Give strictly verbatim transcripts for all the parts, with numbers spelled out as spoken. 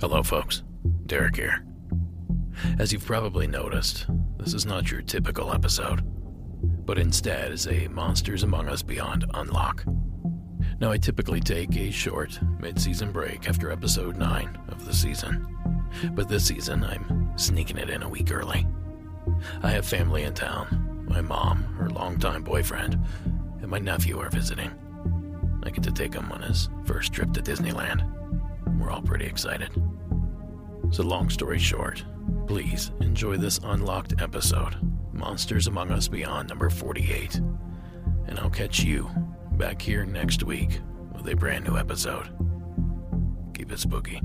Hello, folks. Derek here. As you've probably noticed, this is not your typical episode, but instead is a Monsters Among Us Beyond unlock. Now, I typically take a short, mid-season break after episode nine of the season, but this season I'm sneaking it in a week early. I have family in town. My mom, her longtime boyfriend, and my nephew are visiting. I get to take him on his first trip to Disneyland. We're all pretty excited. So long story short, please enjoy this unlocked episode, Monsters Among Us Beyond number forty-eight. And I'll catch you back here next week with a brand new episode. Keep it spooky.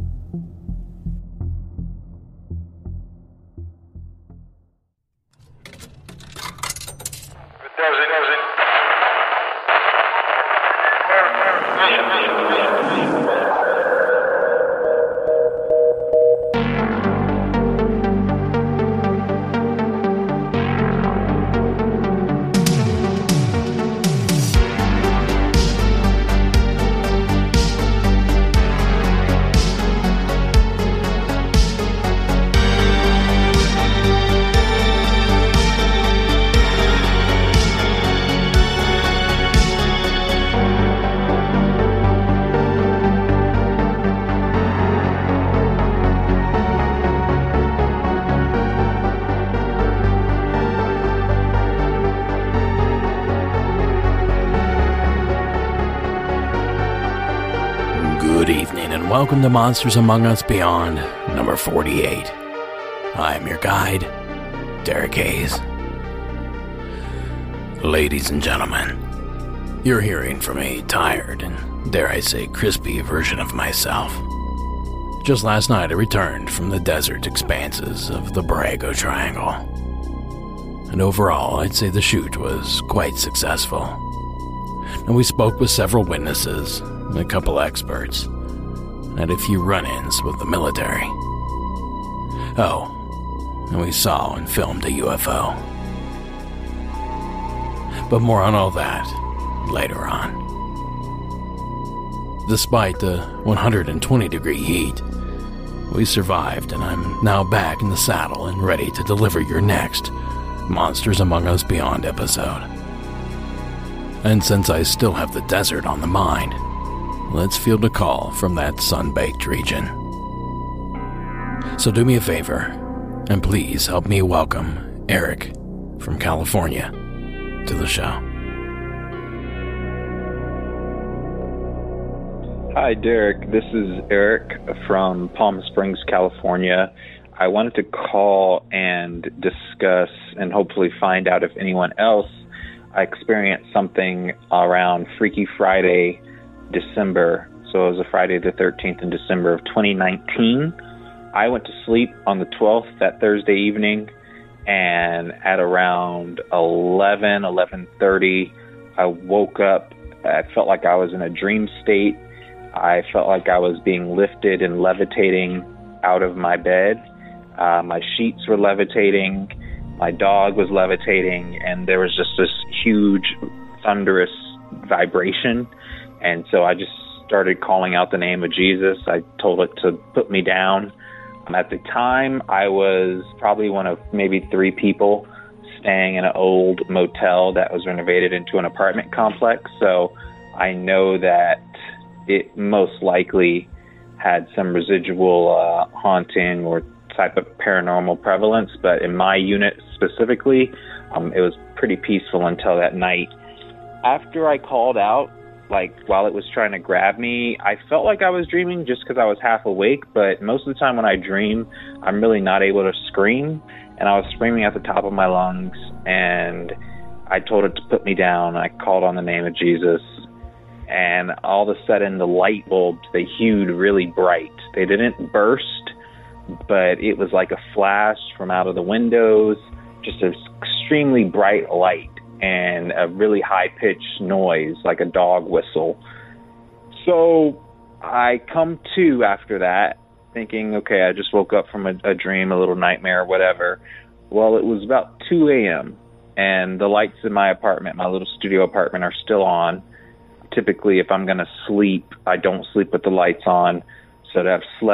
Good evening and welcome to Monsters Among Us Beyond number forty-eight. I am your guide, Derek Hayes. Ladies and gentlemen, you're hearing from a tired and, dare I say, crispy version of myself. Just last night I returned from the desert expanses of the Borrego Triangle. And overall, I'd say the shoot was quite successful. And we spoke with several witnesses, a couple experts, and had a few run-ins with the military. Oh, and we saw and filmed a U F O. But more on all that later on. Despite the one hundred twenty degree heat, we survived, and I'm now back in the saddle and ready to deliver your next Monsters Among Us Beyond episode. And since I still have the desert on the mind, let's field a call from that sun-baked region. So do me a favor, and please help me welcome Eric from California to the show. Hi, Derek. This is Eric from Palm Springs, California. I wanted to call and discuss and hopefully find out if anyone else experienced something around Freaky Friday, December. So it was a Friday the thirteenth in December of twenty nineteen. I went to sleep on the twelfth that Thursday evening, and at around eleven, eleven thirty, I woke up. I felt like I was in a dream state. I felt like I was being lifted and levitating out of my bed. Uh, my sheets were levitating. My dog was levitating, and there was just this huge, thunderous vibration. And so I just started calling out the name of Jesus. I told it to put me down. Um, at the time, I was probably one of maybe three people staying in an old motel that was renovated into an apartment complex. So I know that it most likely had some residual uh, haunting or type of paranormal prevalence. But in my unit specifically, um, it was pretty peaceful until that night. After I called out, like while it was trying to grab me, I felt like I was dreaming just because I was half awake, but most of the time when I dream, I'm really not able to scream, and I was screaming at the top of my lungs, and I told it to put me down. I called on the name of Jesus, and all of a sudden the light bulbs, they hued really bright. They didn't burst, but it was like a flash from out of the windows, just an extremely bright light, and a really high-pitched noise, like a dog whistle. So I come to after that, thinking, okay, I just woke up from a, a dream, a little nightmare, whatever. Well, it was about two a.m., and the lights in my apartment, my little studio apartment, are still on. Typically, if I'm going to sleep, I don't sleep with the lights on. So to have slept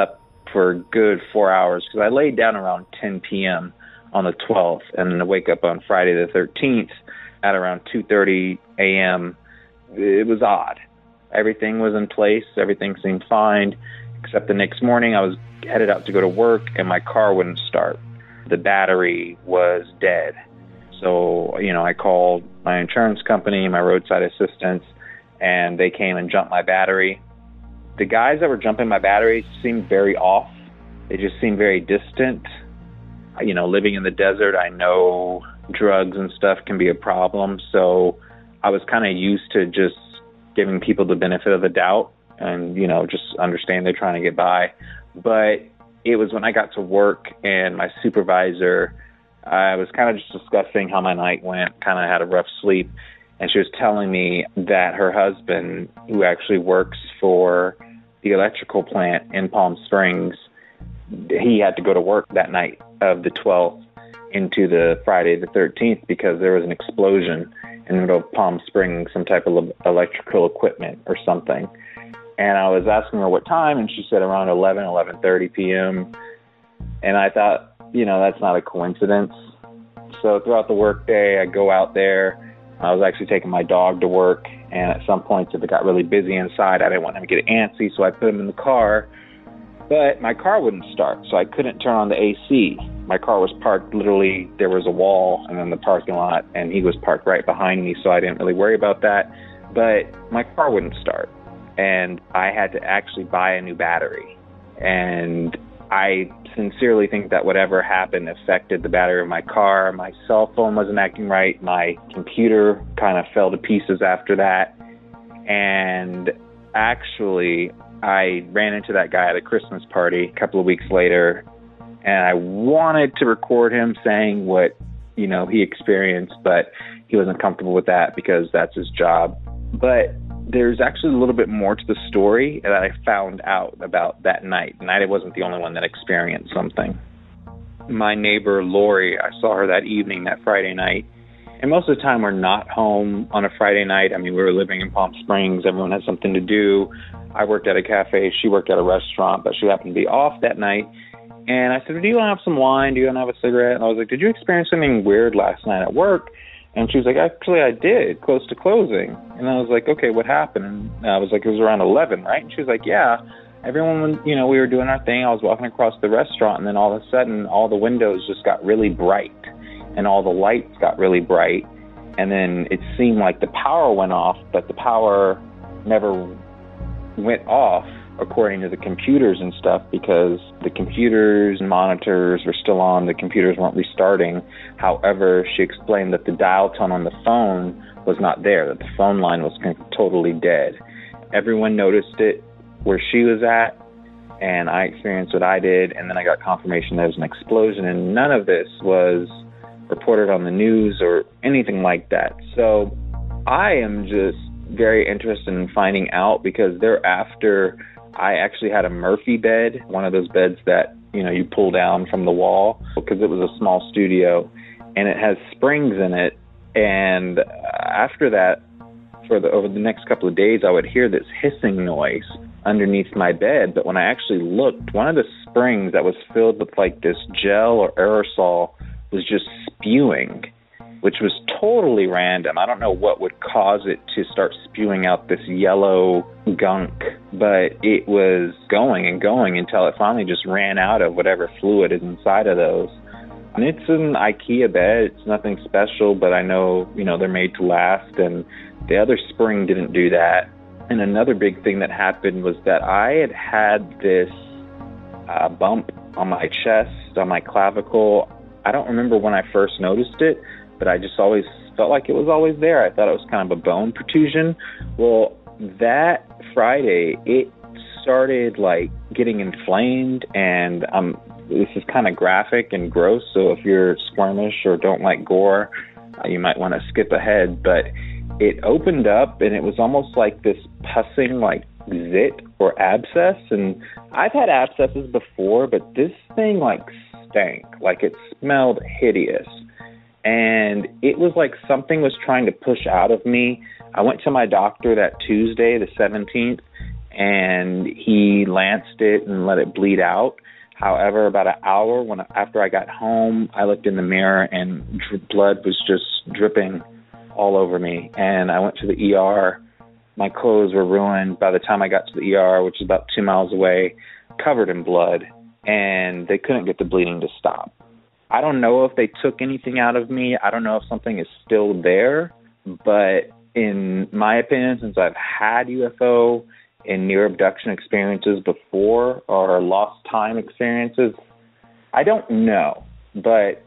for a good four hours because I laid down around ten p.m. on the twelfth and then I wake up on Friday the thirteenth at around two thirty a.m. It was odd. Everything was in place. Everything seemed fine, except the next morning I was headed out to go to work and my car wouldn't start. The battery was dead. So, you know, I called my insurance company, my roadside assistance, and they came and jumped my battery. The guys that were jumping my battery seemed very off. They just seemed very distant. You know, living in the desert, I know drugs and stuff can be a problem. So I was kind of used to just giving people the benefit of the doubt and, you know, just understand they're trying to get by. But it was when I got to work and my supervisor, I was kind of just discussing how my night went, kind of had a rough sleep. And she was telling me that her husband, who actually works for the electrical plant in Palm Springs, he had to go to work that night of the twelfth into the Friday the thirteenth because there was an explosion in the middle of Palm Springs, some type of electrical equipment or something. And I was asking her what time, and she said around eleven, eleven thirty p.m. And I thought, you know, that's not a coincidence. So throughout the workday, I go out there. I was actually taking my dog to work, and at some point, if it got really busy inside, I didn't want him to get antsy, so I put him in the car. But my car wouldn't start, so I couldn't turn on the A C. My car was parked literally, there was a wall and then the parking lot, and he was parked right behind me, so I didn't really worry about that. But my car wouldn't start, and I had to actually buy a new battery. And I sincerely think that whatever happened affected the battery of my car. My cell phone wasn't acting right. My computer kind of fell to pieces after that. And actually, I ran into that guy at a Christmas party a couple of weeks later, and I wanted to record him saying what, you know, he experienced, but he wasn't comfortable with that because that's his job. But there's actually a little bit more to the story that I found out about that night, and I wasn't the only one that experienced something. My neighbor, Lori, I saw her that evening, that Friday night, and most of the time we're not home on a Friday night. I mean, we were living in Palm Springs. Everyone had something to do. I worked at a cafe. She worked at a restaurant, but she happened to be off that night. And I said, do you want to have some wine? Do you want to have a cigarette? And I was like, did you experience something weird last night at work? And she was like, actually, I did, close to closing. And I was like, okay, what happened? And I was like, it was around eleven, right? And she was like, yeah. Everyone, you know, we were doing our thing. I was walking across the restaurant, and then all of a sudden, all the windows just got really bright, and all the lights got really bright. And then it seemed like the power went off, but the power never went off, according to the computers and stuff, because the computers and monitors were still on. The computers weren't restarting. However, she explained that the dial tone on the phone was not there, that the phone line was totally dead. Everyone noticed it where she was at, and I experienced what I did, and then I got confirmation there was an explosion, and none of this was reported on the news or anything like that. So I am just very interested in finding out, because thereafter I actually had a Murphy bed, one of those beds that, you know, you pull down from the wall, because it was a small studio, and it has springs in it. And after that, for the over the next couple of days, I would hear this hissing noise underneath my bed. But when I actually looked, one of the springs that was filled with like this gel or aerosol was just spewing, which was totally random. I don't know what would cause it to start spewing out this yellow gunk, but it was going and going until it finally just ran out of whatever fluid is inside of those. And it's an IKEA bed. It's nothing special, but I know, you know, they're made to last, and the other spring didn't do that. And another big thing that happened was that I had had this uh, bump on my chest, on my clavicle. I don't remember when I first noticed it, but I just always felt like it was always there. I thought it was kind of a bone protrusion. Well, that Friday, it started like getting inflamed, and um, this is kind of graphic and gross, so if you're squirmish or don't like gore, uh, you might want to skip ahead. But it opened up, and it was almost like this pussing, like zit or abscess. And I've had abscesses before, but this thing like stank, like it smelled hideous. And it was like something was trying to push out of me. I went to my doctor that Tuesday, the seventeenth, and he lanced it and let it bleed out. However, about an hour when after I got home, I looked in the mirror and dr- blood was just dripping all over me. And I went to the E R. My clothes were ruined by the time I got to the E R, which is about two miles away, covered in blood, and they couldn't get the bleeding to stop. I don't know if they took anything out of me. I don't know if something is still there, but in my opinion, since I've had U F O and near abduction experiences before or lost time experiences, I don't know, but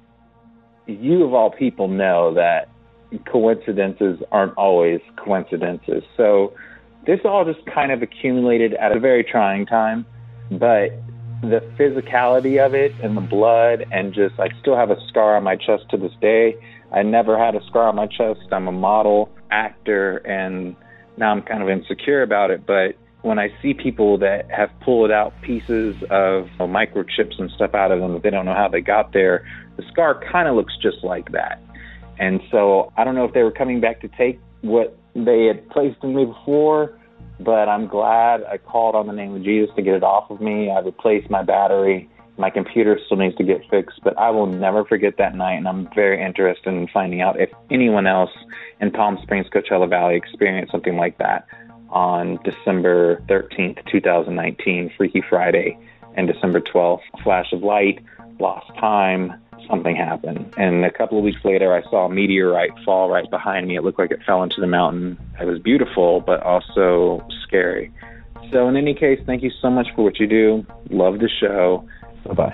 you of all people know that coincidences aren't always coincidences. So this all just kind of accumulated at a very trying time, but the physicality of it and the blood and just, I still have a scar on my chest to this day. I never had a scar on my chest. I'm a model, actor, and now I'm kind of insecure about it, but when I see people that have pulled out pieces of you know, microchips and stuff out of them that they don't know how they got there, the scar kind of looks just like that. And so I don't know if they were coming back to take what they had placed in me before, but I'm glad I called on the name of Jesus to get it off of me. I replaced my battery. My computer still needs to get fixed, but I will never forget that night, and I'm very interested in finding out if anyone else in Palm Springs, Coachella Valley experienced something like that on December thirteenth, twenty nineteen, Freaky Friday, and December twelfth, flash of light, lost time, something happened. And a couple of weeks later, I saw a meteorite fall right behind me. It looked like it fell into the mountain. It was beautiful, but also scary. So in any case, thank you so much for what you do. Love the show. Bye-bye.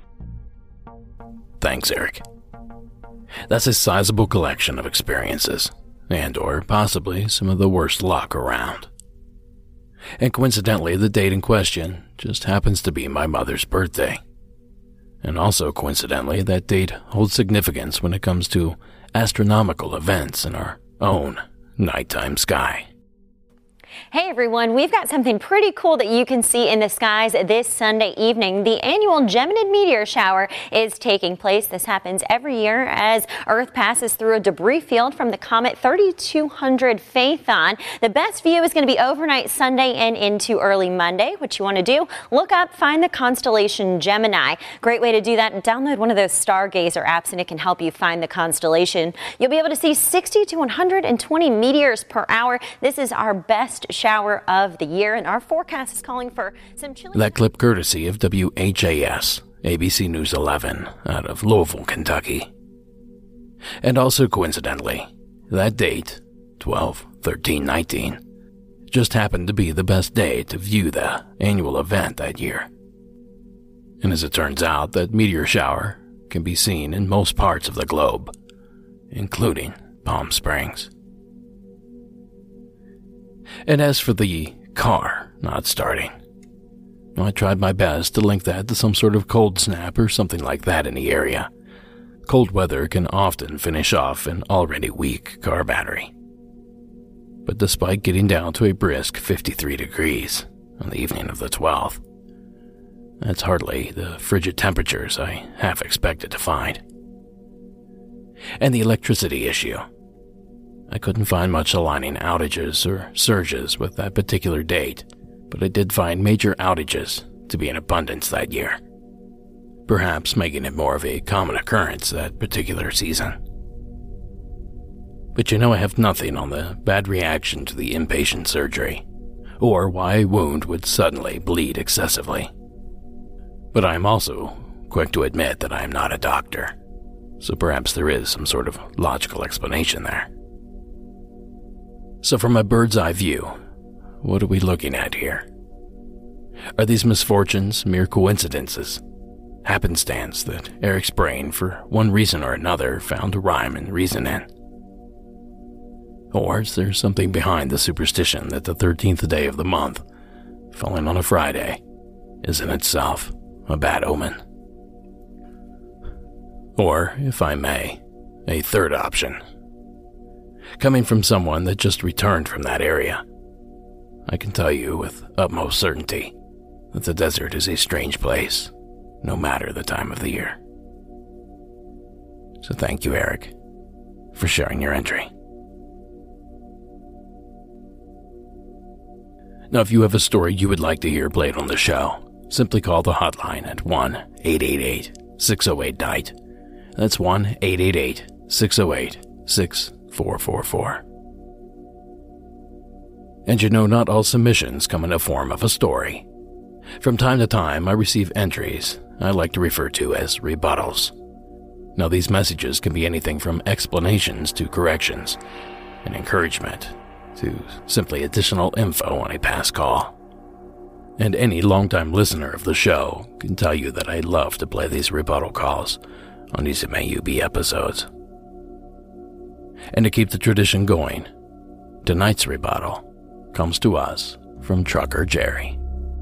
Thanks, Eric. That's a sizable collection of experiences, and or possibly some of the worst luck around. And coincidentally, the date in question just happens to be my mother's birthday. And also coincidentally, that date holds significance when it comes to astronomical events in our own nighttime sky. Hey everyone, we've got something pretty cool that you can see in the skies this Sunday evening. The annual Geminid meteor shower is taking place. This happens every year as Earth passes through a debris field from the comet thirty-two hundred Phaethon. The best view is going to be overnight Sunday and into early Monday. What you want to do, look up, find the constellation Gemini. Great way to do that, and download one of those Stargazer apps and it can help you find the constellation. You'll be able to see sixty to one hundred twenty meteors per hour. This is our best shower of the year, and our forecast is calling for some chilly. That clip courtesy of W H A S, A B C News eleven, out of Louisville, Kentucky. And also coincidentally, that date, twelve thirteen nineteen, just happened to be the best day to view the annual event that year. And as it turns out, that meteor shower can be seen in most parts of the globe, including Palm Springs. And as for the car not starting, I tried my best to link that to some sort of cold snap or something like that in the area. Cold weather can often finish off an already weak car battery. But despite getting down to a brisk fifty-three degrees on the evening of the twelfth, that's hardly the frigid temperatures I half expected to find. And the electricity issue. I couldn't find much aligning outages or surges with that particular date, but I did find major outages to be in abundance that year, perhaps making it more of a common occurrence that particular season. But you know I have nothing on the bad reaction to the inpatient surgery, or why a wound would suddenly bleed excessively. But I am also quick to admit that I am not a doctor, so perhaps there is some sort of logical explanation there. So from a bird's eye view, what are we looking at here? Are these misfortunes mere coincidences? Happenstance that Eric's brain, for one reason or another, found a rhyme and reason in? Or is there something behind the superstition that the thirteenth day of the month, falling on a Friday, is in itself a bad omen? Or, if I may, a third option. Coming from someone that just returned from that area, I can tell you with utmost certainty that the desert is a strange place, no matter the time of the year. So thank you, Eric, for sharing your entry. Now, if you have a story you would like to hear played on the show, simply call the hotline at one eight eight eight, six oh eight, N I G H T. That's one eight eight eight, six oh eight, six four four four. And you know, not all submissions come in the form of a story. From time to time, I receive entries I like to refer to as rebuttals. Now, these messages can be anything from explanations to corrections, and encouragement to simply additional info on a past call. And any longtime listener of the show can tell you that I love to play these rebuttal calls on these M A U B episodes. And to keep the tradition going, tonight's rebuttal comes to us from Trucker Jerry.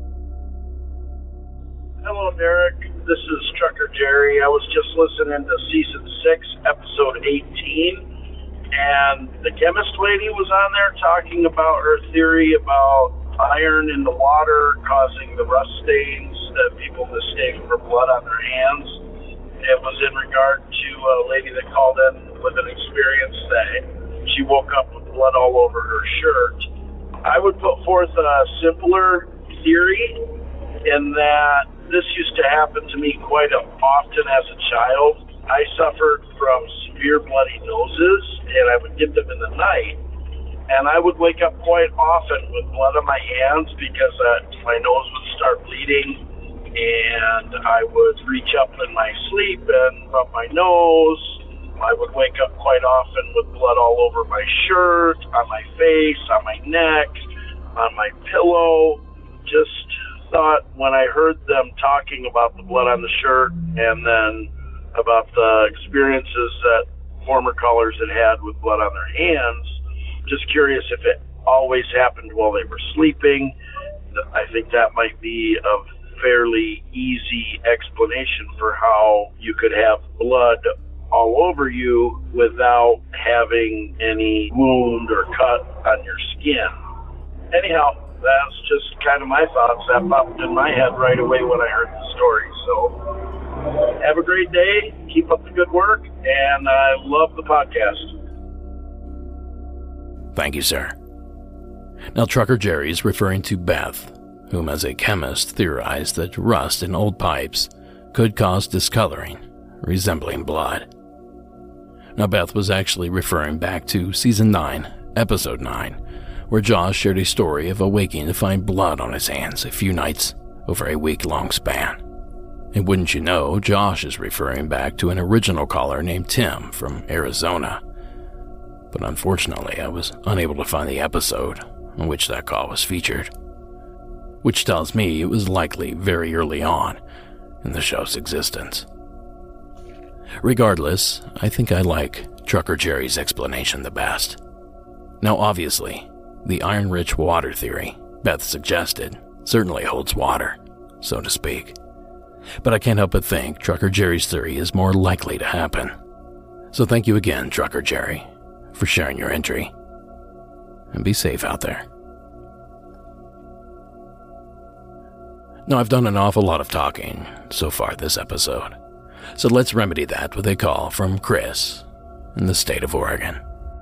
Hello, Derek. This is Trucker Jerry. I was just listening to Season six, Episode eighteen, and the chemist lady was on there talking about her theory about iron in the water causing the rust stains that people mistake for blood on their hands. It was in regard to a lady that called in with an experience that she woke up with blood all over her shirt. I would put forth a simpler theory in that this used to happen to me quite often as a child. I suffered from severe bloody noses, and I would get them in the night. And I would wake up quite often with blood on my hands because uh, my nose would start bleeding, and I would reach up in my sleep and rub my nose. I would wake up quite often with blood all over my shirt, on my face, on my neck, on my pillow. Just thought when I heard them talking about the blood on the shirt and then about the experiences that former callers had had with blood on their hands, just curious if it always happened while they were sleeping. I think that might be a fairly easy explanation for how you could have blood all over you without having any wound or cut on your skin. Anyhow, that's just kind of my thoughts. That popped in my head right away when I heard the story. So have a great day. Keep up the good work. And I love the podcast. Thank you, sir. Now, Trucker Jerry is referring to Beth, whom as a chemist theorized that rust in old pipes could cause discoloring, resembling blood. Now, Beth was actually referring back to Season nine, Episode nine, where Josh shared a story of awaking to find blood on his hands a few nights over a week-long span. And wouldn't you know, Josh is referring back to an original caller named Tim from Arizona. But unfortunately, I was unable to find the episode on which that call was featured, which tells me it was likely very early on in the show's existence. Regardless, I think I like Trucker Jerry's explanation the best. Now, obviously, the iron-rich water theory Beth suggested certainly holds water, so to speak. But I can't help but think Trucker Jerry's theory is more likely to happen. So thank you again, Trucker Jerry, for sharing your entry. And be safe out there. Now, I've done an awful lot of talking so far this episode, so let's remedy that with a call from Chris in the state of Oregon.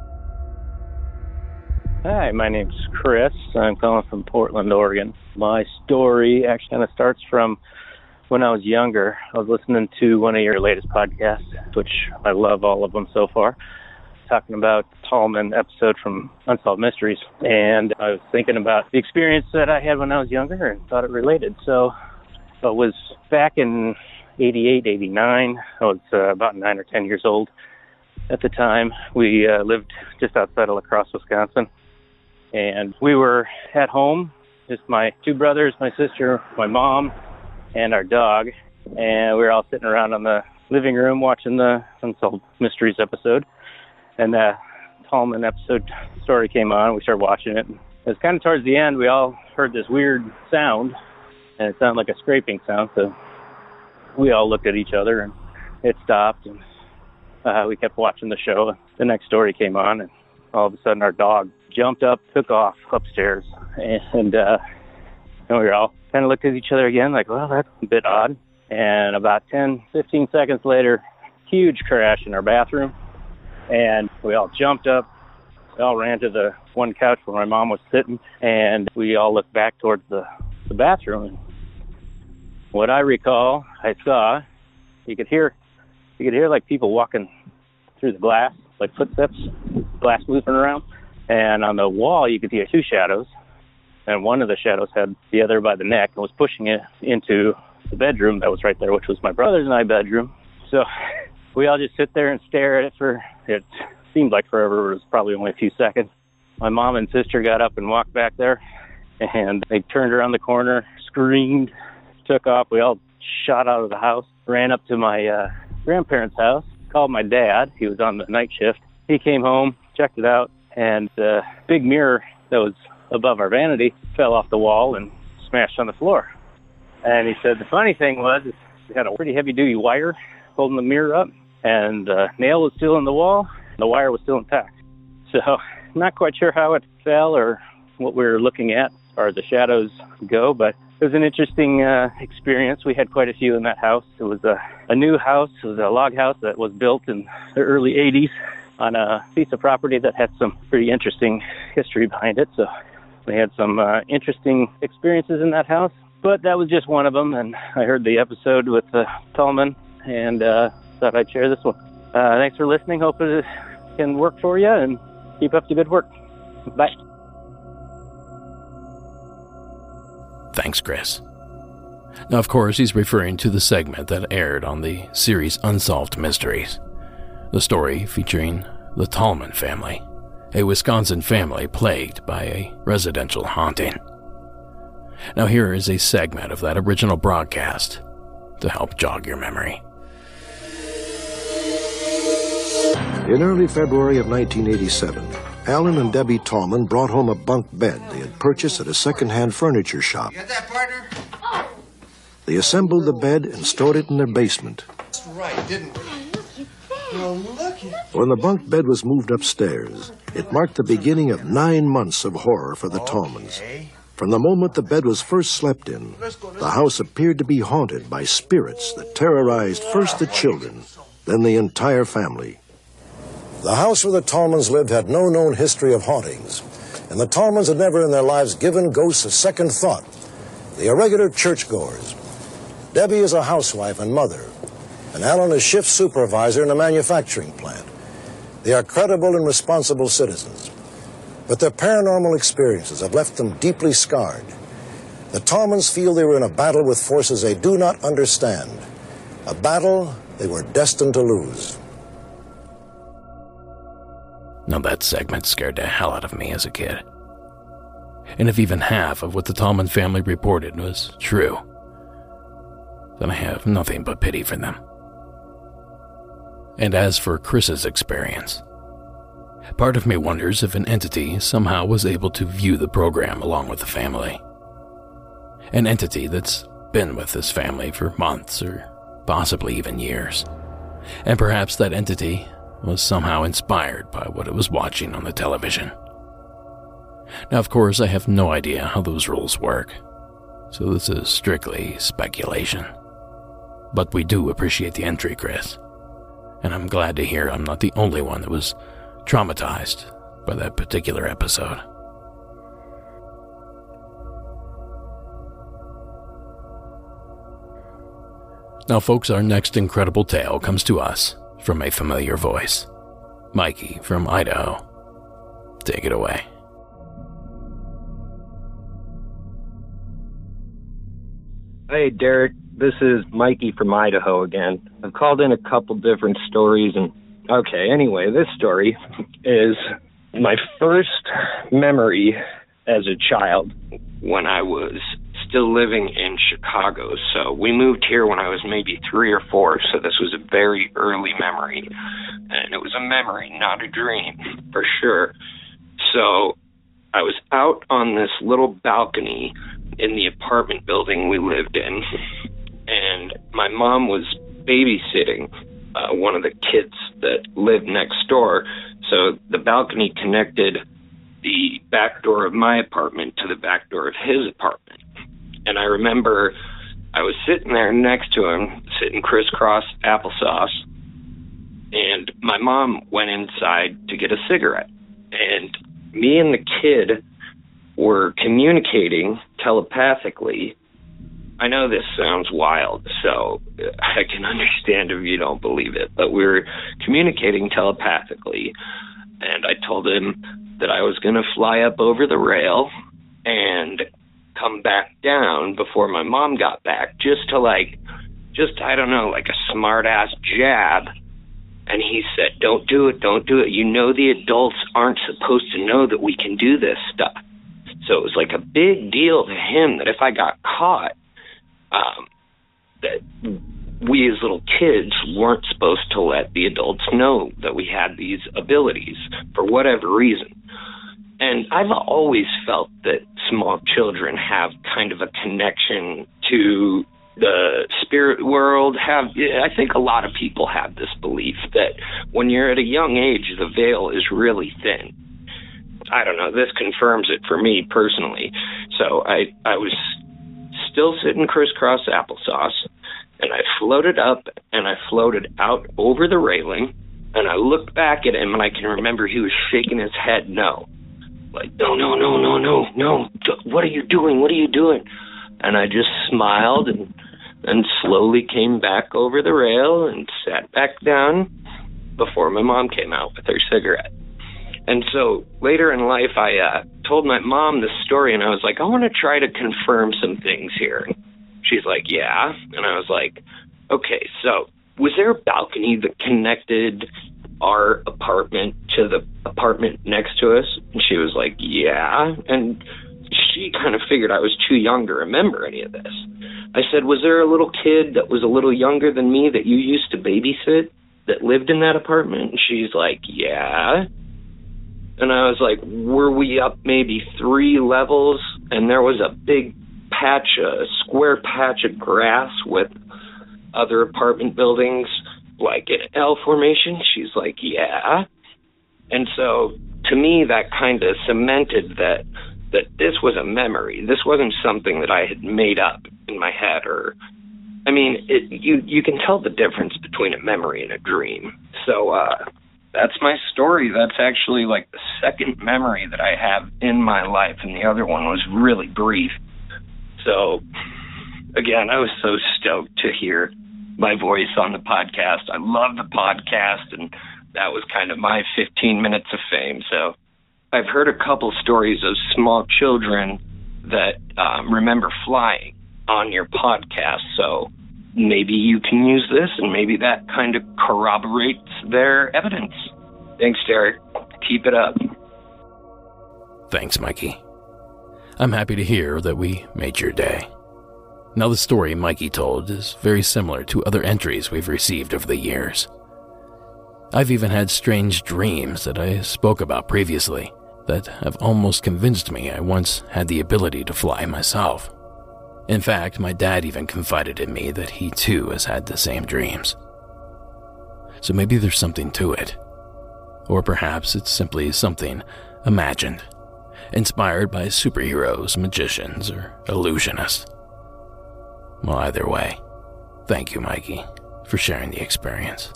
Hi, my name's Chris. I'm calling from Portland, Oregon. My story actually kind of starts from when I was younger. I was listening to one of your latest podcasts, which I love all of them so far, talking about Tallman episode from Unsolved Mysteries. And I was thinking about the experience that I had when I was younger and thought it related. So it was back in eighty-eight, eighty-nine. I was uh, about nine or ten years old at the time. We uh, lived just outside of La Crosse, Wisconsin. And we were at home, just my two brothers, my sister, my mom, and our dog. And we were all sitting around in the living room watching the Unsolved Mysteries episode. And the Tallman episode story came on. We started watching it. It was kind of towards the end, we all heard this weird sound, and it sounded like a scraping sound. So we all looked at each other, and it stopped. And uh, we kept watching the show. The next story came on, and all of a sudden our dog jumped up, took off upstairs, and, uh, and we were all kind of looked at each other again, like, well, that's a bit odd. And about ten, fifteen seconds later, huge crash in our bathroom, and we all jumped up, We all ran to the one couch where my mom was sitting, and we all looked back towards the, the bathroom. And what I recall, I saw, you could hear, you could hear like people walking through the glass, like footsteps, glass moving around. And on the wall, you could see two shadows. And one of the shadows had the other by the neck and was pushing it into the bedroom that was right there, which was my brother's and I bedroom. So we all just sit there and stare at it for, it seemed like forever. It was probably only a few seconds. My mom and sister got up and walked back there, and they turned around the corner, screamed, took off. We all shot out of the house, ran up to my uh, grandparents' house, called my dad. He was on the night shift. He came home, checked it out, and the big mirror that was above our vanity fell off the wall and smashed on the floor. And he said the funny thing was it had a pretty heavy-duty wire holding the mirror up, and the nail was still in the wall, and the wire was still intact. So not quite sure how it fell or what we were looking at as far as the shadows go, but it was an interesting uh, experience. We had quite a few in that house. It was a, a new house. It was a log house that was built in the early eighties on a piece of property that had some pretty interesting history behind it. So we had some uh, interesting experiences in that house, but that was just one of them. And I heard the episode with uh, Tallman and uh, thought I'd share this one. Uh, thanks for listening. Hope it can work for you, and keep up the good work. Bye. Thanks, Chris. Now, of course, he's referring to the segment that aired on the series Unsolved Mysteries. The story featuring the Tallman family, a Wisconsin family plagued by a residential haunting. Now here is a segment of that original broadcast to help jog your memory. In early February of nineteen eighty-seven, Alan and Debbie Tallman brought home a bunk bed they had purchased at a second-hand furniture shop. You got that, partner? Oh. They assembled the bed and stored it in their basement. That's right, didn't we? Oh, look at When the bunk bed was moved upstairs, it marked the beginning of nine months of horror for the Tallmans. Okay. From the moment the bed was first slept in, the house appeared to be haunted by spirits that terrorized first the children, then the entire family. The house where the Tallmans lived had no known history of hauntings, and the Tallmans had never in their lives given ghosts a second thought. They are regular churchgoers. Debbie is a housewife and mother, and Alan is shift supervisor in a manufacturing plant. They are credible and responsible citizens, but their paranormal experiences have left them deeply scarred. The Tallmans feel they were in a battle with forces they do not understand, a battle they were destined to lose. Now that segment scared the hell out of me as a kid. And if even half of what the Tallman family reported was true, then I have nothing but pity for them. And as for Chris's experience, part of me wonders if an entity somehow was able to view the program along with the family. An entity that's been with this family for months or possibly even years. And perhaps that entity was somehow inspired by what it was watching on the television. Now, of course, I have no idea how those rules work, so this is strictly speculation. But we do appreciate the entry, Chris, and I'm glad to hear I'm not the only one that was traumatized by that particular episode. Now, folks, our next incredible tale comes to us from a familiar voice. Mikey from Idaho. Take it away. Hey, Derek. This is Mikey from Idaho again. I've called in a couple different stories, and okay, anyway, this story is my first memory as a child when I was still living in Chicago. So we moved here when I was maybe three or four, so this was a very early memory. And it was a memory, not a dream, for sure. So I was out on this little balcony in the apartment building we lived in, and my mom was babysitting uh, one of the kids that lived next door. So the balcony connected the back door of my apartment to the back door of his apartment. And I remember I was sitting there next to him, sitting crisscross applesauce, and my mom went inside to get a cigarette. And me and the kid were communicating telepathically. I know this sounds wild, so I can understand if you don't believe it, but we were communicating telepathically, and I told him that I was going to fly up over the rail and come back down before my mom got back, just to like, just, I don't know, like a smart-ass jab. And he said, don't do it, don't do it. You know the adults aren't supposed to know that we can do this stuff. So it was like a big deal to him that if I got caught, um, that we as little kids weren't supposed to let the adults know that we had these abilities for whatever reason. And I've always felt that small children have kind of a connection to the spirit world. Have I think a lot of people have this belief that when you're at a young age, the veil is really thin. I don't know, this confirms it for me personally. So I, I was still sitting crisscross applesauce, and I floated up and I floated out over the railing, and I looked back at him, and I can remember he was shaking his head no. Like, no, no, no, no, no, no, what are you doing? What are you doing? And I just smiled and and slowly came back over the rail and sat back down before my mom came out with her cigarette. And so later in life, I uh, told my mom this story, and I was like, I want to try to confirm some things here. And she's like, yeah. And I was like, okay, so was there a balcony that connected our apartment to the apartment next to us? And she was like, yeah. And she kind of figured I was too young to remember any of this. I said, was there a little kid that was a little younger than me that you used to babysit that lived in that apartment? And she's like, yeah. And I was like, were we up maybe three levels and there was a big patch, a square patch of grass with other apartment buildings, like an L formation? She's like, yeah. And so to me, that kind of cemented that that this was a memory. This wasn't something that I had made up in my head. Or, I mean, it, you you can tell the difference between a memory and a dream. So uh, that's my story. That's actually like the second memory that I have in my life, and the other one was really brief. So, again, I was so stoked to hear my voice on the podcast. I love the podcast, and that was kind of my fifteen minutes of fame. So I've heard a couple stories of small children that um, remember flying on your podcast, so maybe you can use this, and maybe that kind of corroborates their evidence. Thanks, Derek. Keep it up. Thanks, Mikey. I'm happy to hear that we made your day. Now, the story Mikey told is very similar to other entries we've received over the years. I've even had strange dreams that I spoke about previously that have almost convinced me I once had the ability to fly myself. In fact, my dad even confided in me that he too has had the same dreams. So maybe there's something to it. Or perhaps it's simply something imagined, inspired by superheroes, magicians, or illusionists. Well, either way, thank you, Mikey, for sharing the experience.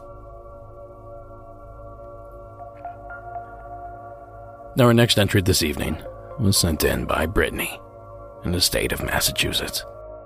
Now, our next entry this evening was sent in by Brittany in the state of Massachusetts.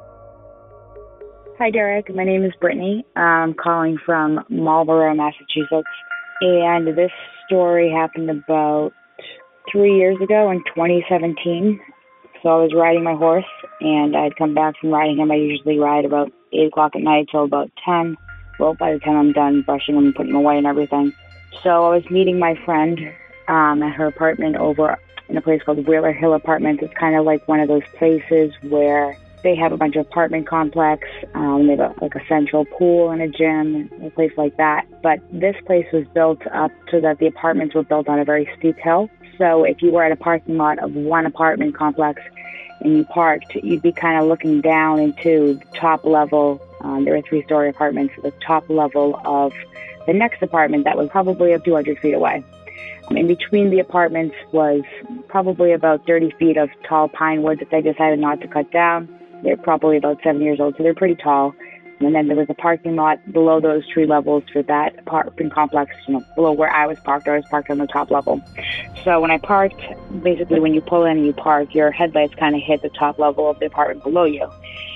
Hi, Derek. My name is Brittany. I'm calling from Marlborough, Massachusetts. And this story happened about three years ago in twenty seventeen. So I was riding my horse, and I'd come back from riding him. I usually ride about eight o'clock at night till about ten. Well, by the time I'm done brushing him and putting him away and everything. So I was meeting my friend um, at her apartment over in a place called Wheeler Hill Apartments. It's kind of like one of those places where they have a bunch of apartment complex. Um, they have a, like a central pool and a gym, a place like that. But this place was built up so that the apartments were built on a very steep hill. So if you were at a parking lot of one apartment complex and you parked, you'd be kind of looking down into the top level. Um, there were three-story apartments, the top level of the next apartment that was probably up two hundred feet away. In between the apartments was probably about thirty feet of tall pine wood that they decided not to cut down. They're probably about seven years old, so they're pretty tall. And then there was a parking lot below those tree levels for that apartment complex, you know, below where I was parked. I was parked on the top level. So when I parked, basically when you pull in and you park, your headlights kind of hit the top level of the apartment below you.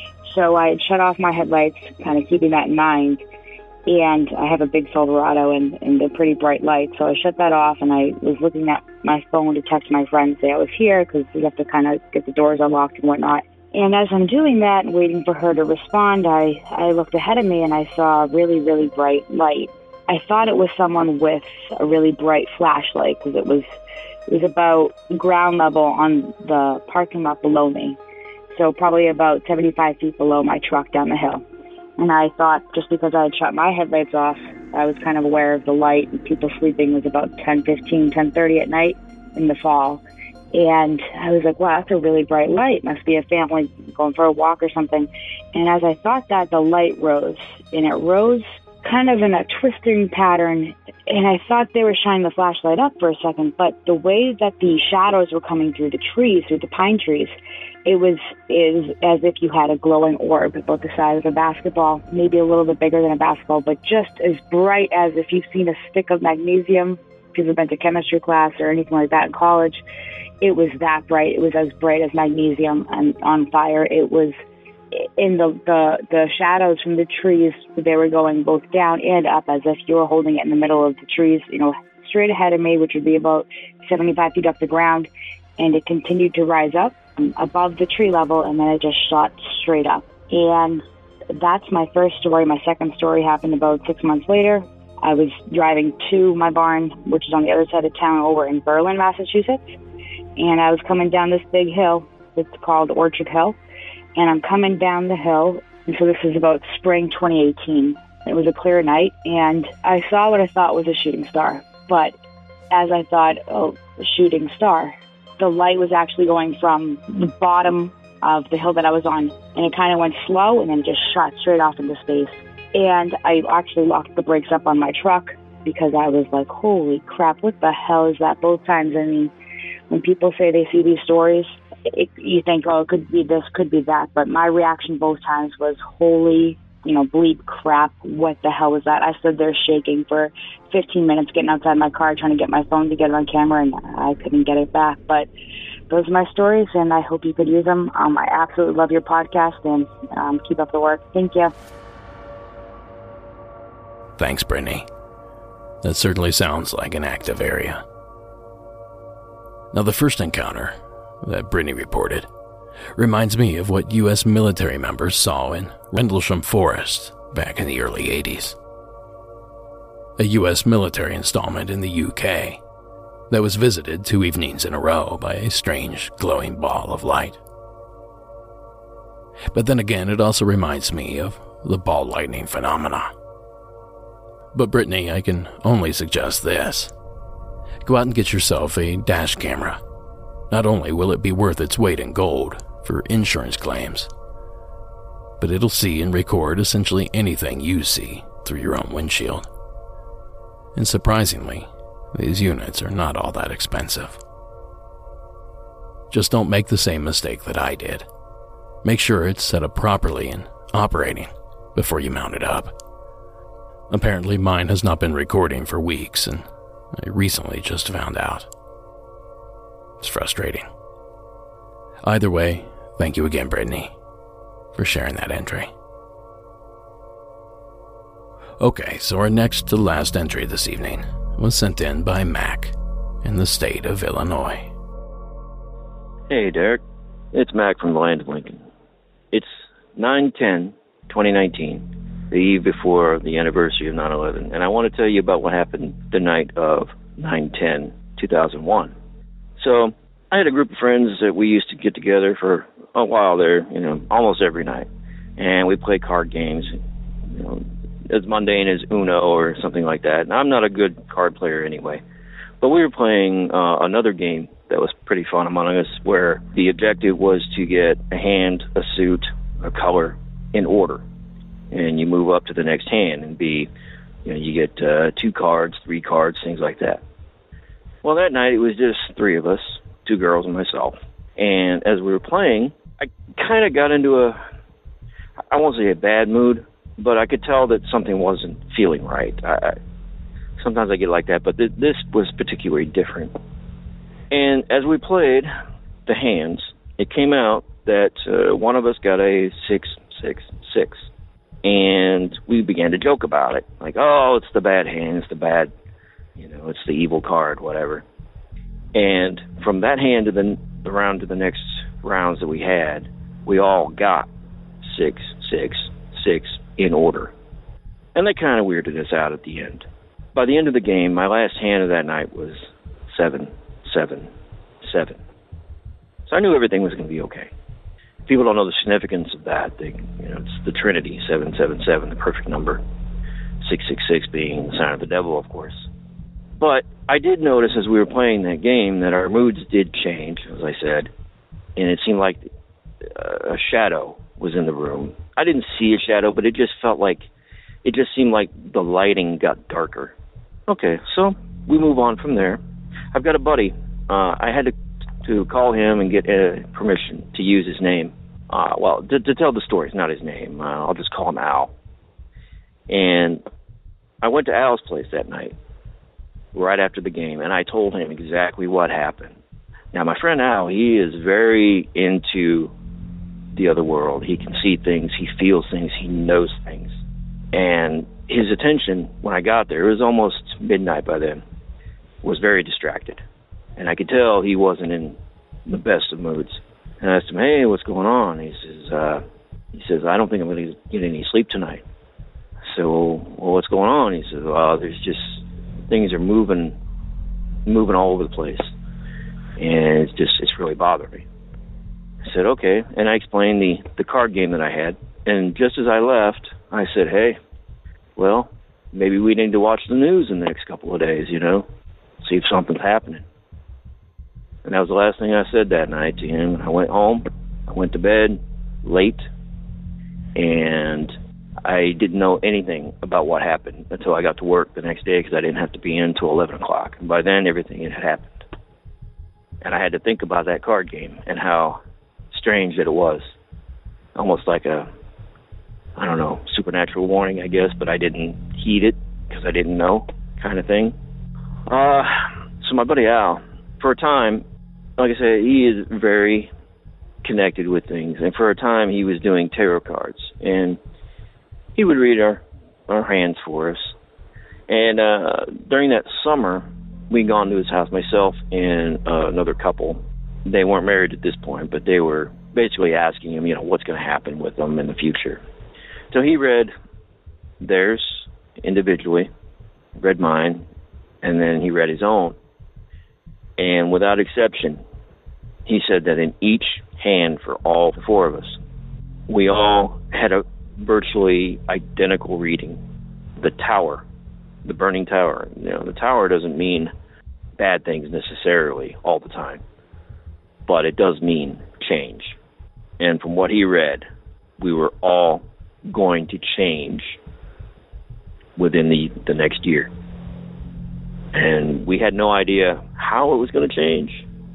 So I had shut off my headlights, kind of keeping that in mind. And I have a big Silverado and, and they're pretty bright lights. So I shut that off and I was looking at my phone to text my friend, say I was here, because you have to kind of get the doors unlocked and whatnot. And as I'm doing that and waiting for her to respond, I, I looked ahead of me and I saw a really, really bright light. I thought it was someone with a really bright flashlight because it was, it was about ground level on the parking lot below me. So probably about seventy-five feet below my truck down the hill. And I thought just because I had shut my headlights off, I was kind of aware of the light and people sleeping. It was about ten fifteen, ten thirty at night in the fall. And I was like, wow, that's a really bright light. Must be a family going for a walk or something. And as I thought that, the light rose. And it rose kind of in a twisting pattern. And I thought they were shining the flashlight up for a second. But the way that the shadows were coming through the trees, through the pine trees, it was is as if you had a glowing orb about the size of a basketball, maybe a little bit bigger than a basketball, but just as bright as if you've seen a stick of magnesium, if you've been to chemistry class or anything like that in college. It was that bright. It was as bright as magnesium and on fire. It was in the, the, the shadows from the trees. They were going both down and up as if you were holding it in the middle of the trees, you know, straight ahead of me, which would be about seventy-five feet off the ground. And it continued to rise up above the tree level, and then it just shot straight up. And that's my first story. My second story happened about six months later. I was driving to my barn, which is on the other side of town over in Berlin, Massachusetts. And I was coming down this big hill. It's called Orchard Hill. And I'm coming down the hill. And so this is about spring twenty eighteen. It was a clear night. And I saw what I thought was a shooting star. But as I thought, oh, a shooting star, the light was actually going from the bottom of the hill that I was on. And it kind of went slow and then just shot straight off into space. And I actually locked the brakes up on my truck because I was like, holy crap, what the hell is that? Both times, I mean, when people say they see these stories, it, you think, oh, it could be this, could be that. But my reaction both times was, holy, you know, bleep crap, what the hell was that? I stood there shaking for fifteen minutes, getting outside my car, trying to get my phone to get it on camera, and I couldn't get it back. But those are my stories, and I hope you could use them. Um, I absolutely love your podcast, and um, keep up the work. Thank you. Thanks, Brittany. That certainly sounds like an active area. Now, the first encounter that Brittany reported reminds me of what U S military members saw in Rendlesham Forest back in the early eighties. A U S military installment in the U K that was visited two evenings in a row by a strange glowing ball of light. But then again, it also reminds me of the ball lightning phenomena. But Brittany, I can only suggest this. Go out and get yourself a dash camera. Not only will it be worth its weight in gold for insurance claims, but it'll see and record essentially anything you see through your own windshield. And surprisingly, these units are not all that expensive. Just don't make the same mistake that I did. Make sure it's set up properly and operating before you mount it up. Apparently mine has not been recording for weeks, and I recently just found out. It's frustrating. Either way, thank you again, Brittany, for sharing that entry. Okay, so our next to last entry this evening was sent in by Mac in the state of Illinois. Hey, Derek. It's Mac from the land of Lincoln. It's nine ten twenty nineteen. The eve before the anniversary of nine eleven, and I want to tell you about what happened the night of nine ten two thousand one. So, I had a group of friends that we used to get together for a while there, you know, almost every night, and we play card games, you know, as mundane as Uno or something like that, and I'm not a good card player anyway, but we were playing uh, another game that was pretty fun among us, where the objective was to get a hand, a suit, a color in order. And you move up to the next hand and be, you know, you get uh, two cards, three cards, things like that. Well, that night it was just three of us, two girls and myself. And as we were playing, I kind of got into a, I won't say a bad mood, but I could tell that something wasn't feeling right. I, I, sometimes I get like that, but th- this was particularly different. And as we played the hands, it came out that uh, one of us got a six, six, six. And we began to joke about it. Like, oh, it's the bad hand, it's the bad, you know, it's the evil card, whatever. And from that hand to the, the round to the next rounds that we had, we all got six, six, six in order. And that kind of weirded us out at the end. By the end of the game, my last hand of that night was seven, seven, seven. So I knew everything was going to be okay. People don't know the significance of that. They, you know, it's the Trinity, seven seven seven, the perfect number. six six six being the sign of the devil, of course. But I did notice as we were playing that game that our moods did change, as I said, and it seemed like a shadow was in the room. I didn't see a shadow, but it just felt like, it just seemed like the lighting got darker. Okay, so we move on from there. I've got a buddy. Uh, I had to to call him and get uh, permission to use his name. Uh, well, to, to tell the story, it's not his name. Uh, I'll just call him Al. And I went to Al's place that night, right after the game, and I told him exactly what happened. Now, my friend Al, he is very into the other world. He can see things, he feels things, he knows things. And his attention, when I got there, it was almost midnight by then, was very distracted. And I could tell he wasn't in the best of moods. And I asked him, hey, what's going on? He says, uh, he says, I don't think I'm going to get any sleep tonight. So, well, what's going on? He says, well, there's just, things are moving, moving all over the place. And it's just, it's really bothering me. I said, okay. And I explained the, the card game that I had. And just as I left, I said, hey, well, maybe we need to watch the news in the next couple of days, you know, see if something's happening. And that was the last thing I said that night to him. I went home, I went to bed late, and I didn't know anything about what happened until I got to work the next day because I didn't have to be in until eleven o'clock. And by then, everything had happened. And I had to think about that card game and how strange that it was. Almost like a, I don't know, supernatural warning, I guess, but I didn't heed it because I didn't know kind of thing. Uh, so my buddy Al, for a time, like I said, he is very connected with things. And for a time, he was doing tarot cards. And he would read our, our hands for us. And uh, during that summer, we'd gone to his house, myself and uh, another couple. They weren't married at this point, but they were basically asking him, you know, what's going to happen with them in the future. So he read theirs individually, read mine, and then he read his own. And without exception, he said that in each hand for all four of us, we all had a virtually identical reading. The tower, the burning tower. You know, the tower doesn't mean bad things necessarily all the time, but it does mean change. And from what he read, we were all going to change within the, the next year. And we had no idea how it was going to change.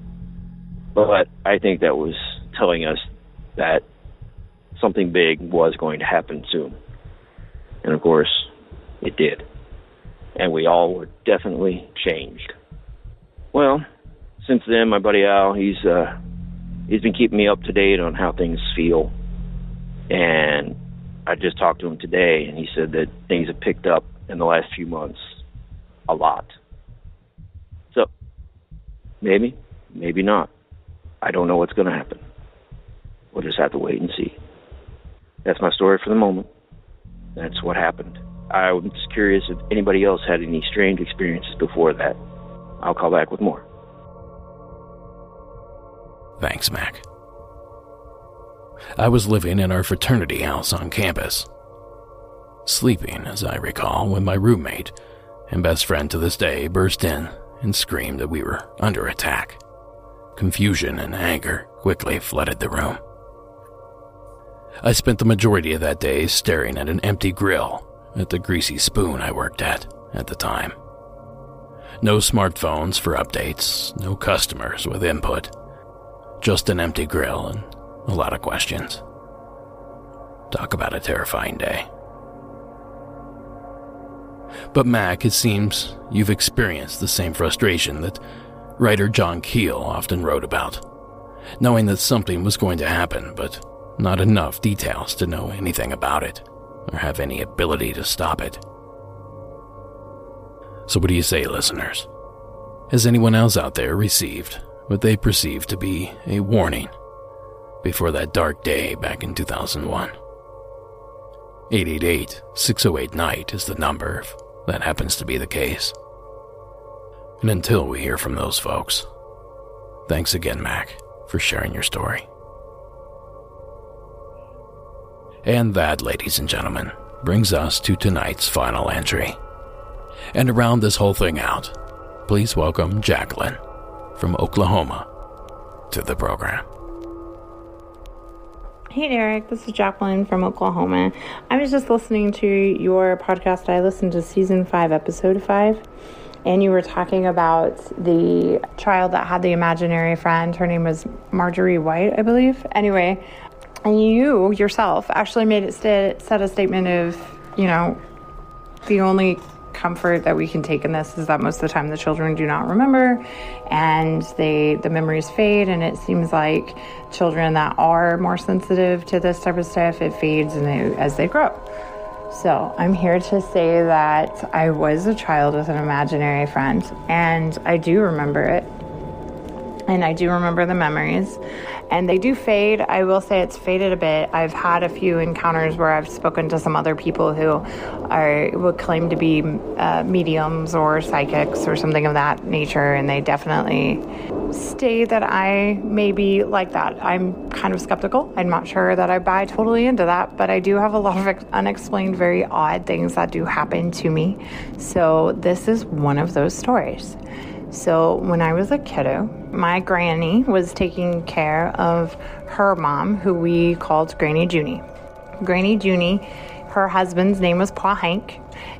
But I think that was telling us that something big was going to happen soon. And of course, it did. And we all were definitely changed. Well, since then, my buddy Al, he's uh, he's been keeping me up to date on how things feel. And I just talked to him today, and he said that things have picked up in the last few months a lot. So, maybe, maybe not. I don't know what's going to happen. We'll just have to wait and see. That's my story for the moment. That's what happened. I was curious if anybody else had any strange experiences before that. I'll call back with more. Thanks, Mac. I was living in our fraternity house on campus. Sleeping, as I recall, when my roommate and best friend to this day burst in and screamed that we were under attack. Confusion and anger quickly flooded the room. I spent the majority of that day staring at an empty grill at the Greasy Spoon I worked at at the time. No smartphones for updates, no customers with input, just an empty grill and a lot of questions. Talk about a terrifying day. But Mac, it seems you've experienced the same frustration that writer John Keel often wrote about, knowing that something was going to happen, but not enough details to know anything about it, or have any ability to stop it. So what do you say, listeners? Has anyone else out there received what they perceive to be a warning before that dark day back in two thousand one? eight eight eight, six oh eight, night is the number if that happens to be the case. And until we hear from those folks, thanks again, Mac, for sharing your story. And that, ladies and gentlemen, brings us to tonight's final entry. And to round this whole thing out, please welcome Jacqueline from Oklahoma to the program. Hey Derek, this is Jacqueline from Oklahoma. I was just listening to your podcast. I listened to season five, episode five, and you were talking about the child that had the imaginary friend. Her name was Marjorie White, I believe. Anyway, and you yourself actually made it st- set a statement of, you know, the only comfort that we can take in this is that most of the time the children do not remember, and they the memories fade, and it seems like children that are more sensitive to this type of stuff, it fades and they, as they grow. So I'm here to say that I was a child with an imaginary friend, and I do remember it, and I do remember the memories, and they do fade. I will say it's faded a bit. I've had a few encounters where I've spoken to some other people who are would claim to be uh, mediums or psychics or something of that nature, and they definitely state that I may be like that. I'm kind of skeptical. I'm not sure that I buy totally into that, but I do have a lot of ex- unexplained, very odd things that do happen to me. So this is one of those stories. So when I was a kiddo, my granny was taking care of her mom, who we called Granny Junie. Granny Junie, her husband's name was Pa Hank.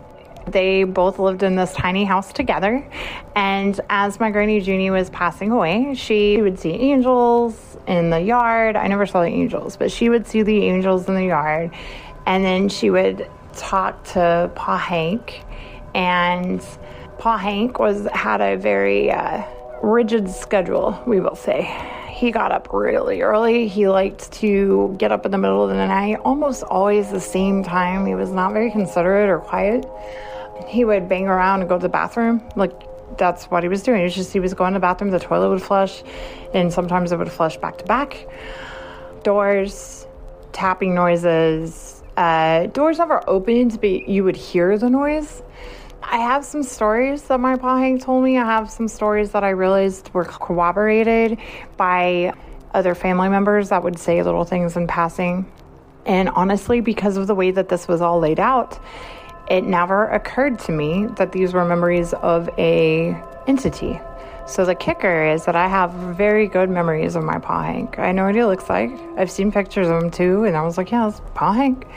They both lived in this tiny house together. And as my Granny Junie was passing away, she would see angels in the yard. I never saw the angels, but she would see the angels in the yard. And then she would talk to Pa Hank, and Pa Hank was had a very uh, rigid schedule, we will say. He got up really early. He liked to get up in the middle of the night, almost always the same time. He was not very considerate or quiet. He would bang around and go to the bathroom. Like, that's what he was doing. It was just he was going to the bathroom, the toilet would flush, and sometimes it would flush back to back. Doors, tapping noises. Uh, doors never opened, but you would hear the noise. I have some stories that my Pa Hank told me. I have some stories that I realized were corroborated by other family members that would say little things in passing. And honestly, because of the way that this was all laid out, it never occurred to me that these were memories of a entity. So the kicker is that I have very good memories of my Pa Hank. I know what he looks like. I've seen pictures of him too, and I was like, yeah, it's Pa Hank.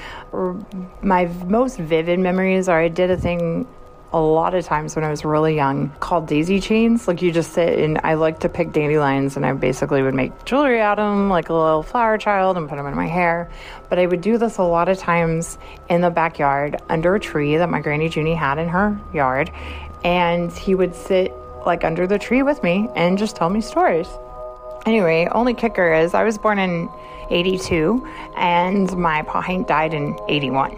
My most vivid memories are I did a thing a lot of times when I was really young called daisy chains. Like, you just sit and I like to pick dandelions, and I basically would make jewelry out of them like a little flower child and put them in my hair. But I would do this a lot of times in the backyard under a tree that my Granny Junie had in her yard, and he would sit like under the tree with me and just tell me stories. Anyway, only kicker is I was born in eighty-two and my Pa Hank died in eighty-one.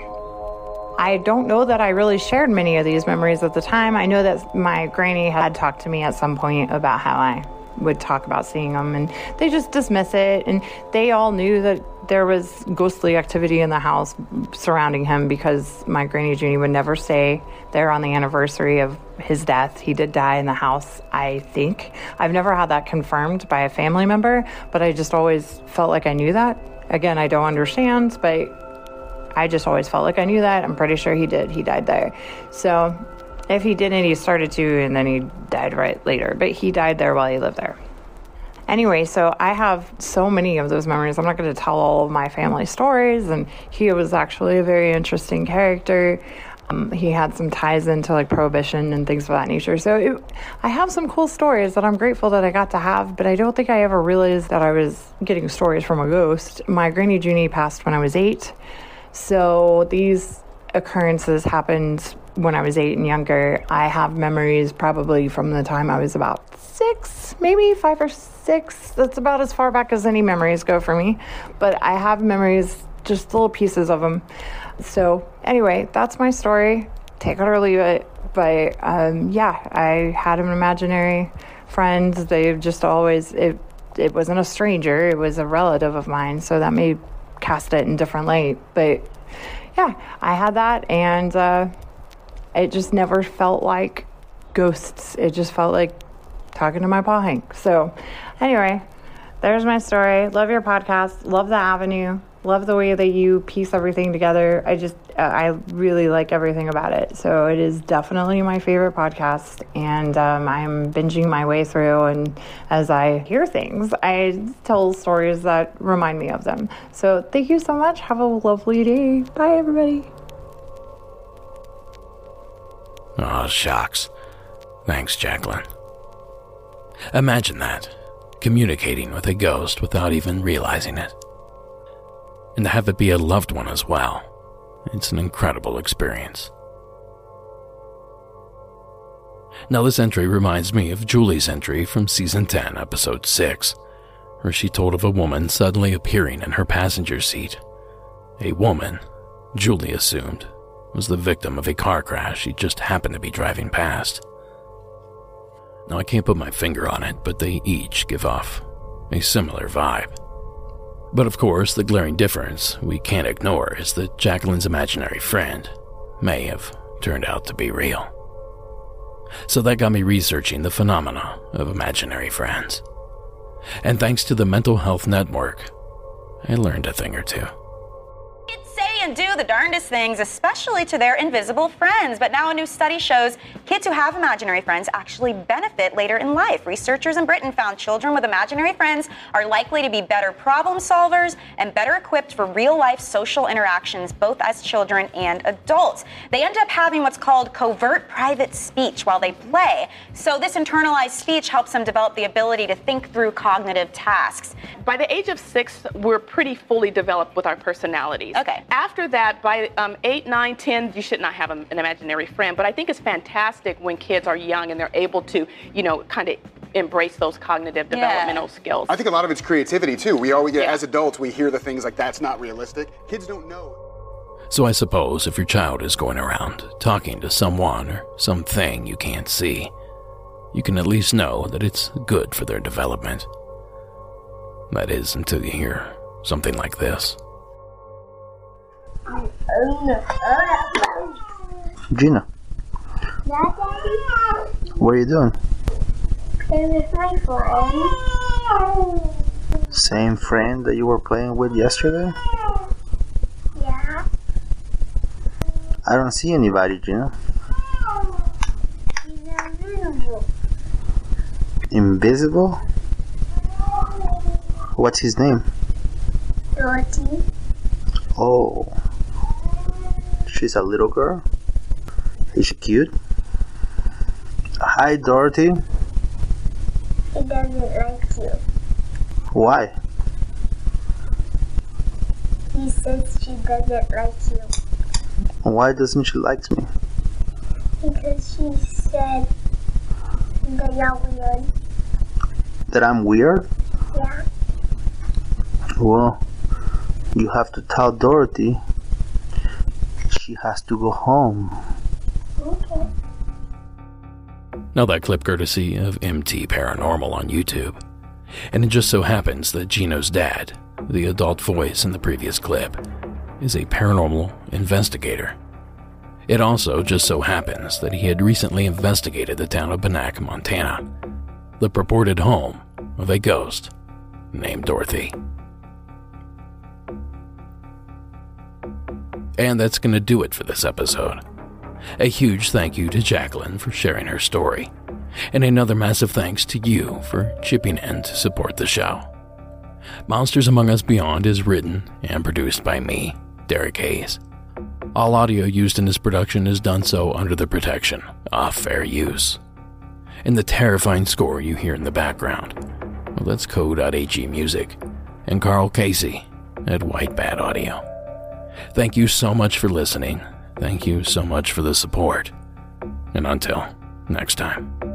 I don't know that I really shared many of these memories at the time. I know that my granny had talked to me at some point about how I would talk about seeing them, and they just dismiss it. And they all knew that there was ghostly activity in the house surrounding him because my Granny Junie would never stay there on the anniversary of his death. He did die in the house, I think. I've never had that confirmed by a family member, but I just always felt like I knew that. Again, I don't understand, but I just always felt like I knew that. I'm pretty sure he did. He died there. So if he didn't, he started to, and then he died right later. But he died there while he lived there. Anyway, so I have so many of those memories. I'm not going to tell all of my family stories. And he was actually a very interesting character. Um, he had some ties into like Prohibition and things of that nature. So it, I have some cool stories that I'm grateful that I got to have, but I don't think I ever realized that I was getting stories from a ghost. My Granny Junie passed when I was eight. So these occurrences happened when I was eight and younger. I have memories probably from the time I was about six, maybe five or six. That's about as far back as any memories go for me. But I have memories, just little pieces of them. So anyway, that's my story. Take it or leave it. But um, yeah, I had an imaginary friend. They've just always, it, it wasn't a stranger. It was a relative of mine. So that may cast it in different light. But yeah, I had that, and uh, it just never felt like ghosts. It just felt like talking to my paw Hank. So anyway, there's my story. Love your podcast. Love the avenue. Love the way that you piece everything together. I just, uh, I really like everything about it. So it is definitely my favorite podcast, and um, I'm binging my way through, and as I hear things, I tell stories that remind me of them. So thank you so much. Have a lovely day. Bye, everybody. Oh, shucks. Thanks, Jacqueline. Imagine that, communicating with a ghost without even realizing it. And to have it be a loved one as well. It's an incredible experience. Now this entry reminds me of Julie's entry from Season ten, Episode six, where she told of a woman suddenly appearing in her passenger seat. A woman, Julie assumed, was the victim of a car crash she just happened to be driving past. Now I can't put my finger on it, but they each give off a similar vibe. But of course, the glaring difference we can't ignore is that Jacqueline's imaginary friend may have turned out to be real. So that got me researching the phenomena of imaginary friends. And thanks to the Mental Health Network, I learned a thing or two. Say and do the darndest things, especially to their invisible friends. But now a new study shows kids who have imaginary friends actually benefit later in life. Researchers in Britain found children with imaginary friends are likely to be better problem solvers and better equipped for real-life social interactions, both as children and adults. They end up having what's called covert private speech while they play. So this internalized speech helps them develop the ability to think through cognitive tasks. By the age of six, we're pretty fully developed with our personalities. Okay. After that, by um, eight, nine, ten, you should not have an imaginary friend. But I think it's fantastic when kids are young and they're able to, you know, kind of embrace those cognitive Yeah. developmental skills. I think a lot of it's creativity, too. We always, Yeah. as adults, we hear the things like, that's not realistic. Kids don't know. So I suppose if your child is going around talking to someone or something you can't see, you can at least know that it's good for their development. That is, until you hear something like this. Gina, Yeah, Daddy? what are you doing? Playing with my friend. Same friend that you were playing with yesterday? Yeah. I don't see anybody, Gina. He's invisible. Invisible? What's his name? Dorothy. Oh. She's a little girl? Is she cute? Hi, Dorothy. He doesn't like you. Why? He says she doesn't like you. Why doesn't she like me? Because she said that you're weird. That I'm weird? Yeah. Well, you have to tell Dorothy she has to go home. Okay. Now that clip courtesy of M T Paranormal on YouTube. And it just so happens that Gino's dad, the adult voice in the previous clip, is a paranormal investigator. It also just so happens that he had recently investigated the town of Bannack, Montana, the purported home of a ghost named Dorothy. And that's going to do it for this episode. A huge thank you to Jacqueline for sharing her story, and another massive thanks to you for chipping in to support the show. Monsters Among Us Beyond is written and produced by me, Derek Hayes. All audio used in this production is done so under the protection of fair use. And the terrifying score you hear in the background, well, that's Co.ag Music and Carl Casey at White Bat Audio. Thank you so much for listening. Thank you so much for the support. And until next time.